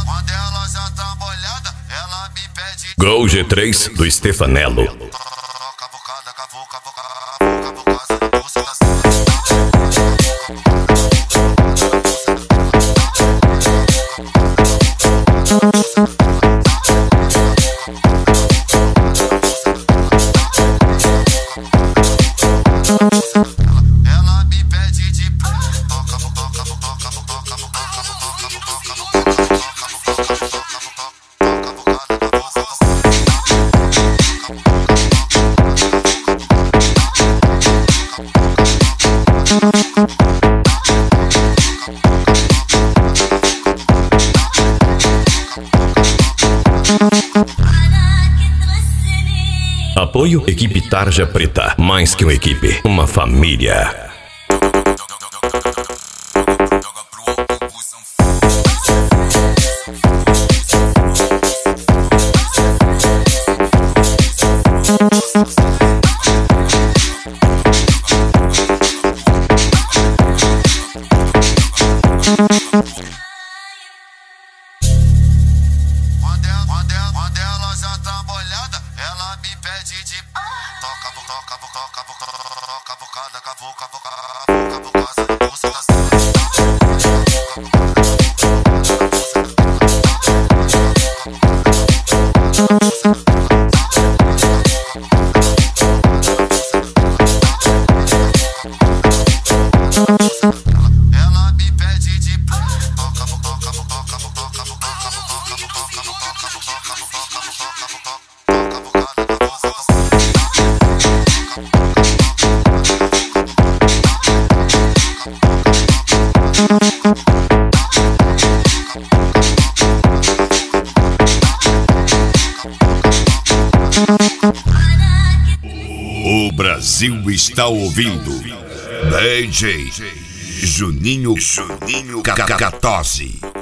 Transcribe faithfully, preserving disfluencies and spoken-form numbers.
Quando ela já tá molhada, ela me pede. Gol G três do Stefanello. Cavucada, cavuca, cavuca, cavucada, você tá ela me pede de toca, toca, toca, toca, Apoio Equipe Tarja Preta. Mais que uma equipe, uma família. Quando ela, quando ela, quando ela já tá molhada, ela me pede de toca, toca, toca, toca, cavucada, cavuca, cavucada, você tá ela me pede de toca, toca, toca, toca, O Brasil está ouvindo D J Juninho Juninho Cacatosi.